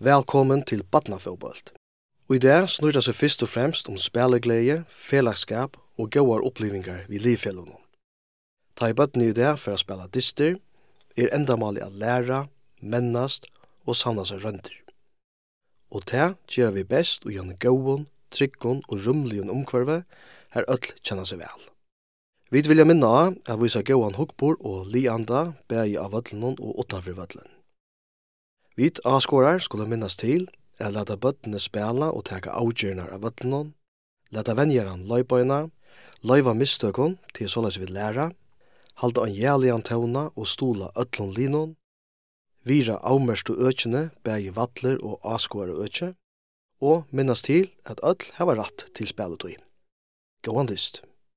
Velkommen til Barnafotboll. Og I dag snur det seg først og fremst om spilleglede, fellesskap og gode opplevelser vi livfellene. Ta I bøttene I dag for å spille dyster, endamålet å lære, mennast og samle seg rønter. Og det gjør vi best og gjennom gåen, trykken og rumlige omkvarve her øll kjenner seg vel. Vi vil minne at vi skal gåen hukkbord og lianda begge av vødlen og utenfor vødlen. Vi avskårer skulle minnes til at lade bøttene spela og teka avgjørende av vødlen, lade venngjerne løybøyene, løyva mistøkken til således vi lære, halda en jævlig antona og stola ødlon linon, vira avmørst og økene begge vattler og avskårer økje, og minnes til at ødl hava rett til speletøy. Gåan dyst.